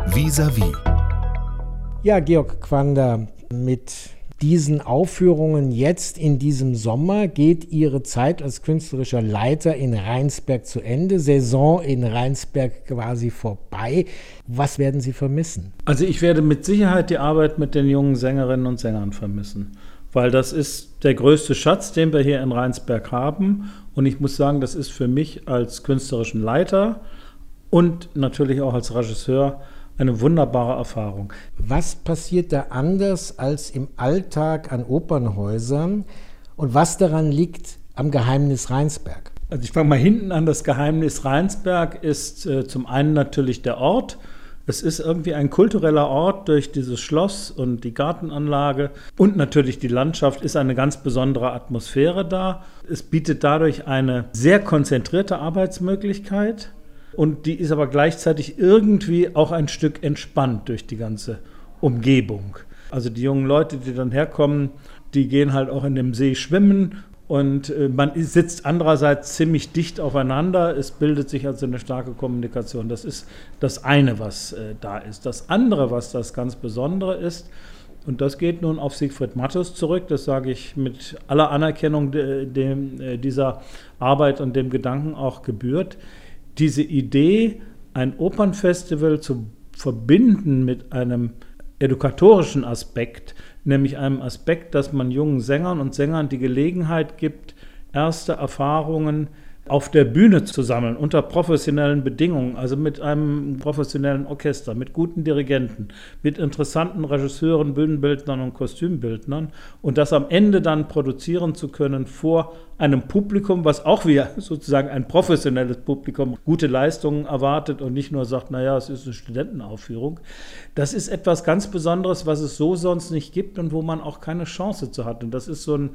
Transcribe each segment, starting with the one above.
Vis-à-vis. Ja, Georg Quander, mit diesen Aufführungen jetzt in diesem Sommer geht Ihre Zeit als künstlerischer Leiter in Rheinsberg zu Ende, Saison in Rheinsberg quasi vorbei. Was werden Sie vermissen? Also ich werde mit Sicherheit die Arbeit mit den jungen Sängerinnen und Sängern vermissen, weil das ist der größte Schatz, den wir hier in Rheinsberg haben. Und ich muss sagen, das ist für mich als künstlerischen Leiter und natürlich auch als Regisseur eine wunderbare Erfahrung. Was passiert da anders als im Alltag an Opernhäusern und was daran liegt am Geheimnis Rheinsberg? Also ich fange mal hinten an. Das Geheimnis Rheinsberg ist zum einen natürlich der Ort. Es ist irgendwie ein kultureller Ort durch dieses Schloss und die Gartenanlage und natürlich die Landschaft ist eine ganz besondere Atmosphäre da. Es bietet dadurch eine sehr konzentrierte Arbeitsmöglichkeit. Und die ist aber gleichzeitig irgendwie auch ein Stück entspannt durch die ganze Umgebung. Also die jungen Leute, die dann herkommen, die gehen halt auch in dem See schwimmen und man sitzt andererseits ziemlich dicht aufeinander. Es bildet sich also eine starke Kommunikation. Das ist das eine, was da ist. Das andere, was das ganz Besondere ist, und das geht nun auf Siegfried Matthus zurück, das sage ich mit aller Anerkennung dieser Arbeit und dem Gedanken auch gebührt, diese Idee, ein Opernfestival zu verbinden mit einem edukatorischen Aspekt, nämlich einem Aspekt, dass man jungen Sängern und Sängern die Gelegenheit gibt, erste Erfahrungen auf der Bühne zu sammeln, unter professionellen Bedingungen, also mit einem professionellen Orchester, mit guten Dirigenten, mit interessanten Regisseuren, Bühnenbildnern und Kostümbildnern und das am Ende dann produzieren zu können vor einem Publikum, was auch wie sozusagen ein professionelles Publikum gute Leistungen erwartet und nicht nur sagt, naja, es ist eine Studentenaufführung. Das ist etwas ganz Besonderes, was es so sonst nicht gibt und wo man auch keine Chance zu hat. Und das ist so ein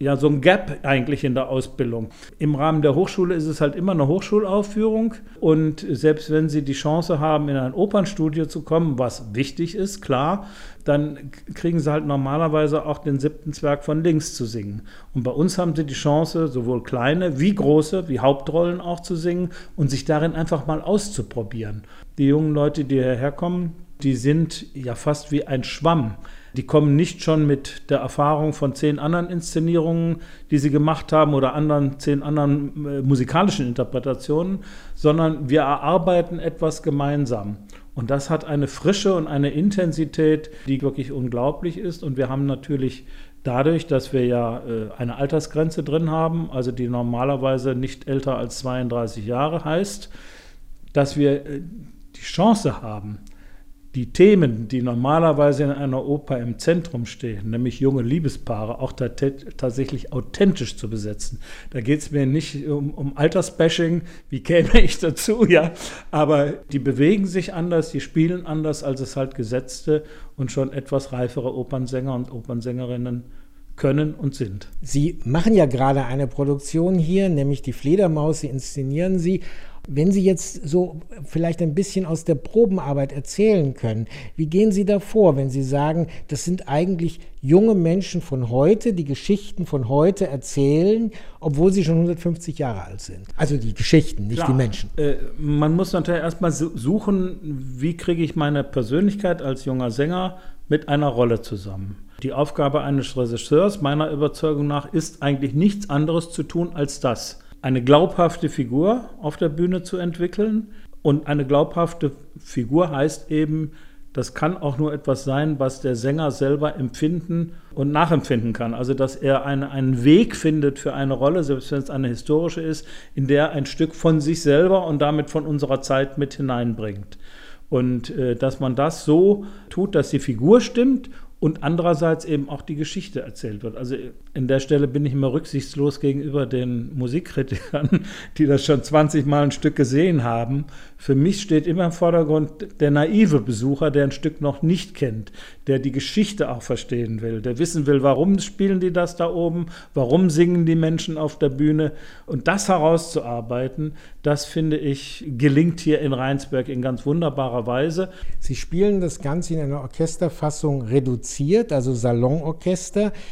Gap eigentlich in der Ausbildung. Im Rahmen der Hochschule ist es halt immer eine Hochschulaufführung und selbst wenn Sie die Chance haben, in ein Opernstudio zu kommen, was wichtig ist, klar, dann kriegen Sie halt normalerweise auch den 7. Zwerg von links zu singen. Und bei uns haben Sie die Chance, sowohl kleine wie große, wie Hauptrollen auch zu singen und sich darin einfach mal auszuprobieren. Die jungen Leute, die hierher kommen, die sind ja fast wie ein Schwamm. Die kommen nicht schon mit der Erfahrung von 10 anderen Inszenierungen, die sie gemacht haben oder 10 anderen musikalischen Interpretationen, sondern wir erarbeiten etwas gemeinsam. Und das hat eine Frische und eine Intensität, die wirklich unglaublich ist. Und wir haben natürlich dadurch, dass wir ja eine Altersgrenze drin haben, also die normalerweise nicht älter als 32 Jahre heißt, dass wir die Chance haben, die Themen, die normalerweise in einer Oper im Zentrum stehen, nämlich junge Liebespaare, auch tatsächlich authentisch zu besetzen. Da geht es mir nicht um Altersbashing, wie käme ich dazu, ja, aber die bewegen sich anders, die spielen anders, als es halt gesetzte und schon etwas reifere Opernsänger und Opernsängerinnen können und sind. Sie machen ja gerade eine Produktion hier, nämlich die Fledermaus, Sie inszenieren sie. Wenn Sie jetzt so vielleicht ein bisschen aus der Probenarbeit erzählen können, wie gehen Sie da vor, wenn Sie sagen, das sind eigentlich junge Menschen von heute, die Geschichten von heute erzählen, obwohl sie schon 150 Jahre alt sind? Also die Geschichten, nicht die Menschen. Man muss natürlich erstmal suchen, wie kriege ich meine Persönlichkeit als junger Sänger mit einer Rolle zusammen. Die Aufgabe eines Regisseurs, meiner Überzeugung nach, ist eigentlich nichts anderes zu tun als das. Eine glaubhafte Figur auf der Bühne zu entwickeln. Und eine glaubhafte Figur heißt eben, das kann auch nur etwas sein, was der Sänger selber empfinden und nachempfinden kann. Also dass er einen Weg findet für eine Rolle, selbst wenn es eine historische ist, in der er ein Stück von sich selber und damit von unserer Zeit mit hineinbringt. Und dass man das so tut, dass die Figur stimmt und andererseits eben auch die Geschichte erzählt wird. Also an der Stelle bin ich immer rücksichtslos gegenüber den Musikkritikern, die das schon 20 Mal ein Stück gesehen haben. Für mich steht immer im Vordergrund der naive Besucher, der ein Stück noch nicht kennt, der die Geschichte auch verstehen will, der wissen will, warum spielen die das da oben, warum singen die Menschen auf der Bühne. Und das herauszuarbeiten, das finde ich, gelingt hier in Rheinsberg in ganz wunderbarer Weise. Sie spielen das Ganze in einer Orchesterfassung reduziert, also Salonorchester.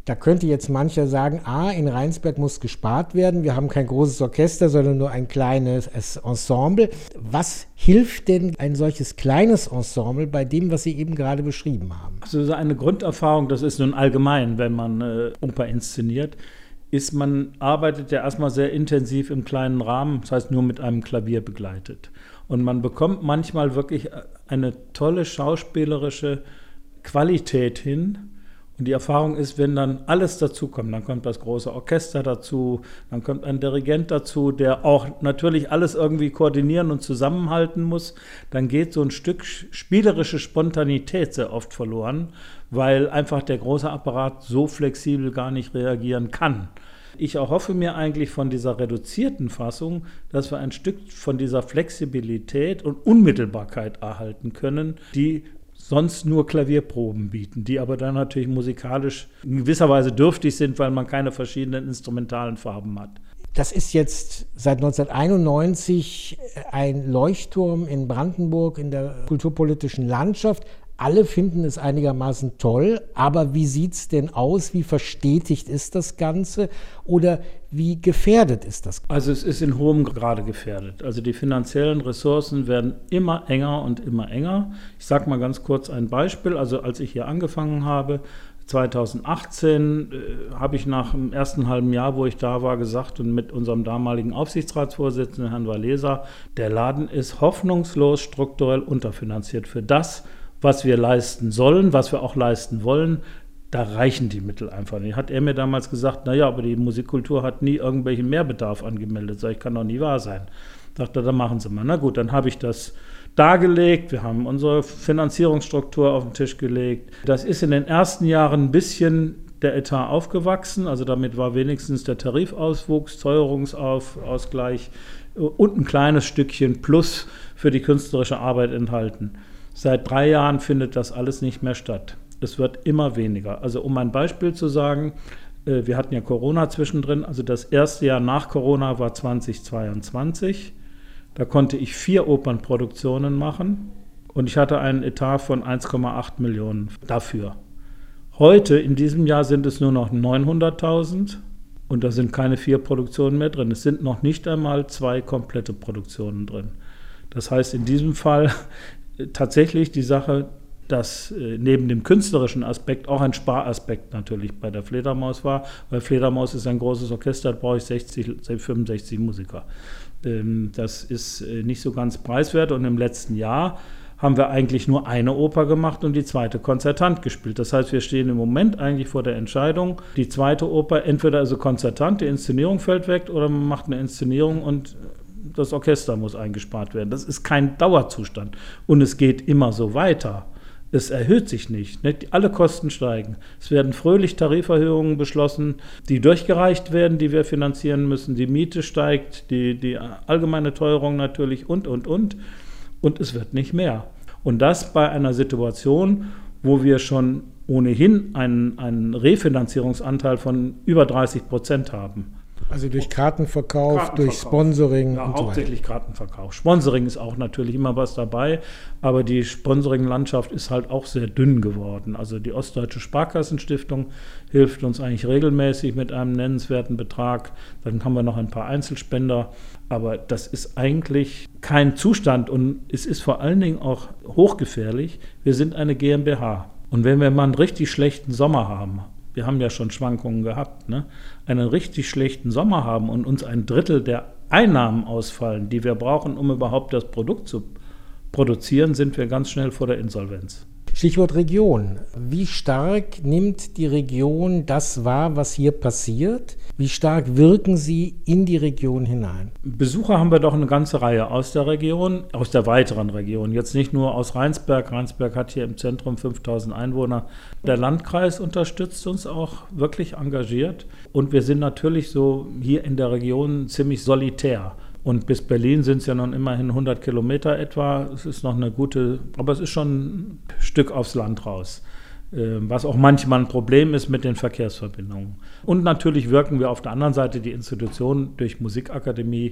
Da könnte jetzt mancher sagen, in Rheinsberg muss gespart werden, wir haben kein großes Orchester, sondern nur ein kleines Ensemble. Was hilft denn ein solches kleines Ensemble bei dem, was Sie eben gerade beschrieben haben? Also eine Grunderfahrung, das ist nun allgemein, wenn man Oper inszeniert, ist, man arbeitet ja erstmal sehr intensiv im kleinen Rahmen, das heißt nur mit einem Klavier begleitet. Und man bekommt manchmal wirklich eine tolle schauspielerische Qualität hin. Und die Erfahrung ist, wenn dann alles dazukommt, dann kommt das große Orchester dazu, dann kommt ein Dirigent dazu, der auch natürlich alles irgendwie koordinieren und zusammenhalten muss, dann geht so ein Stück spielerische Spontanität sehr oft verloren, weil einfach der große Apparat so flexibel gar nicht reagieren kann. Ich erhoffe mir eigentlich von dieser reduzierten Fassung, dass wir ein Stück von dieser Flexibilität und Unmittelbarkeit erhalten können, die sonst nur Klavierproben bieten, die aber dann natürlich musikalisch in gewisser Weise dürftig sind, weil man keine verschiedenen instrumentalen Farben hat. Das ist jetzt seit 1991 ein Leuchtturm in Brandenburg in der kulturpolitischen Landschaft. Alle finden es einigermaßen toll, aber wie sieht es denn aus? Wie verstetigt ist das Ganze oder wie gefährdet ist das? Also es ist in hohem Grade gefährdet. Also die finanziellen Ressourcen werden immer enger und immer enger. Ich sage mal ganz kurz ein Beispiel. Also als ich hier angefangen habe, 2018, habe ich nach dem ersten halben Jahr, wo ich da war, gesagt und mit unserem damaligen Aufsichtsratsvorsitzenden, Herrn Waleser, der Laden ist hoffnungslos strukturell unterfinanziert für das, was wir leisten sollen, was wir auch leisten wollen. Da reichen die Mittel einfach nicht. Hat er mir damals gesagt, naja, aber die Musikkultur hat nie irgendwelchen Mehrbedarf angemeldet. Sag ich, kann doch nie wahr sein. Dachte, dann machen Sie mal. Na gut, dann habe ich das dargelegt. Wir haben unsere Finanzierungsstruktur auf den Tisch gelegt. Das ist in den ersten Jahren ein bisschen der Etat aufgewachsen. Also damit war wenigstens der Tarifauswuchs, Teuerungsausgleich und ein kleines Stückchen Plus für die künstlerische Arbeit enthalten. Seit 3 Jahren findet das alles nicht mehr statt. Es wird immer weniger. Also um ein Beispiel zu sagen, wir hatten ja Corona zwischendrin, also das erste Jahr nach Corona war 2022. Da konnte ich 4 Opernproduktionen machen und ich hatte einen Etat von 1,8 Millionen dafür. Heute, in diesem Jahr, sind es nur noch 900.000 und da sind keine 4 Produktionen mehr drin. Es sind noch nicht einmal 2 komplette Produktionen drin. Das heißt, in diesem Fall tatsächlich die Sache, dass neben dem künstlerischen Aspekt auch ein Sparaspekt natürlich bei der Fledermaus war, weil Fledermaus ist ein großes Orchester, da brauche ich 65 Musiker. Das ist nicht so ganz preiswert und im letzten Jahr haben wir eigentlich nur eine Oper gemacht und die zweite konzertant gespielt. Das heißt, wir stehen im Moment eigentlich vor der Entscheidung, die zweite Oper entweder also konzertant, die Inszenierung fällt weg, oder man macht eine Inszenierung und das Orchester muss eingespart werden. Das ist kein Dauerzustand und es geht immer so weiter. Es erhöht sich nicht. Alle Kosten steigen. Es werden fröhlich Tariferhöhungen beschlossen, die durchgereicht werden, die wir finanzieren müssen. Die Miete steigt, die allgemeine Teuerung natürlich und. Und es wird nicht mehr. Und das bei einer Situation, wo wir schon ohnehin einen Refinanzierungsanteil von über 30% haben. Also durch Kartenverkauf, durch Sponsoring ja, und so weiter. Hauptsächlich Kartenverkauf. Sponsoring ist auch natürlich immer was dabei, aber die Sponsoring-Landschaft ist halt auch sehr dünn geworden. Also die Ostdeutsche Sparkassenstiftung hilft uns eigentlich regelmäßig mit einem nennenswerten Betrag. Dann haben wir noch ein paar Einzelspender, aber das ist eigentlich kein Zustand und es ist vor allen Dingen auch hochgefährlich. Wir sind eine GmbH und wenn wir mal einen richtig schlechten Sommer haben, wir haben ja schon Schwankungen gehabt, einen richtig schlechten Sommer haben und uns ein Drittel der Einnahmen ausfallen, die wir brauchen, um überhaupt das Produkt zu produzieren, sind wir ganz schnell vor der Insolvenz. Stichwort Region. Wie stark nimmt die Region das wahr, was hier passiert? Wie stark wirken Sie in die Region hinein? Besucher haben wir doch eine ganze Reihe aus der Region, aus der weiteren Region. Jetzt nicht nur aus Rheinsberg. Rheinsberg hat hier im Zentrum 5.000 Einwohner. Der Landkreis unterstützt uns auch wirklich engagiert. Und wir sind natürlich so hier in der Region ziemlich solitär. Und bis Berlin sind es ja nun immerhin 100 Kilometer etwa. Es ist noch eine gute, aber es ist schon ein Stück aufs Land raus. Was auch manchmal ein Problem ist mit den Verkehrsverbindungen. Und natürlich wirken wir auf der anderen Seite die Institutionen durch Musikakademie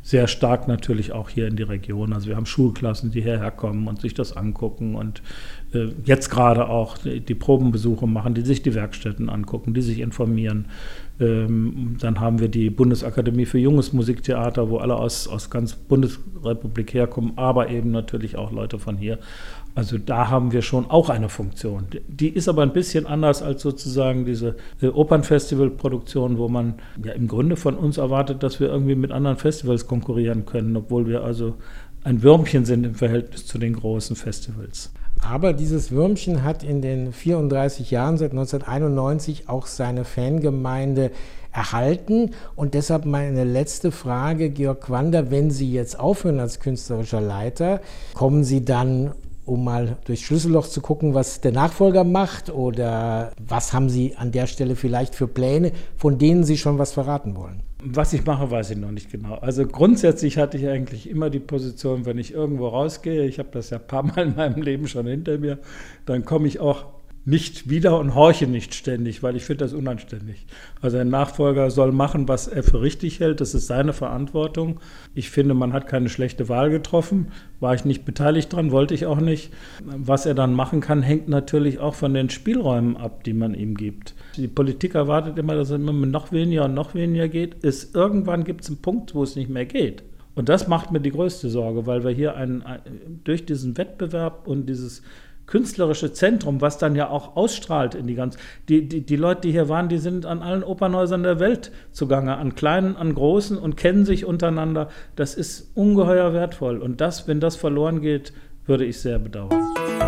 sehr stark natürlich auch hier in die Region. Also wir haben Schulklassen, die hierher kommen und sich das angucken und jetzt gerade auch die Probenbesuche machen, die sich die Werkstätten angucken, die sich informieren. Dann haben wir die Bundesakademie für Junges Musiktheater, wo alle aus ganz Bundesrepublik herkommen, aber eben natürlich auch Leute von hier. Also da haben wir schon auch eine Funktion. Die ist aber ein bisschen anders als sozusagen diese Opernfestivalproduktion, wo man ja im Grunde von uns erwartet, dass wir irgendwie mit anderen Festivals konkurrieren können, obwohl wir also ein Würmchen sind im Verhältnis zu den großen Festivals. Aber dieses Würmchen hat in den 34 Jahren seit 1991 auch seine Fangemeinde erhalten. Und deshalb meine letzte Frage, Georg Quander, wenn Sie jetzt aufhören als künstlerischer Leiter, kommen Sie dann, um mal durchs Schlüsselloch zu gucken, was der Nachfolger macht? Oder was haben Sie an der Stelle vielleicht für Pläne, von denen Sie schon was verraten wollen? Was ich mache, weiß ich noch nicht genau. Also grundsätzlich hatte ich eigentlich immer die Position, wenn ich irgendwo rausgehe, ich habe das ja ein paar Mal in meinem Leben schon hinter mir, dann komme ich auch nicht wieder und horche nicht ständig, weil ich finde das unanständig. Also ein Nachfolger soll machen, was er für richtig hält, das ist seine Verantwortung. Ich finde, man hat keine schlechte Wahl getroffen, war ich nicht beteiligt dran, wollte ich auch nicht. Was er dann machen kann, hängt natürlich auch von den Spielräumen ab, die man ihm gibt. Die Politik erwartet immer, dass es immer noch weniger geht. Irgendwann gibt es einen Punkt, wo es nicht mehr geht. Und das macht mir die größte Sorge, weil wir hier durch diesen Wettbewerb und dieses künstlerische Zentrum, was dann ja auch ausstrahlt in die ganze... Die Leute, die hier waren, die sind an allen Opernhäusern der Welt zugange, an kleinen, an großen und kennen sich untereinander. Das ist ungeheuer wertvoll. Und wenn das verloren geht, würde ich sehr bedauern.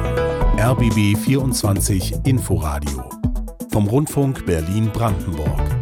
RBB 24 Inforadio vom Rundfunk Berlin-Brandenburg.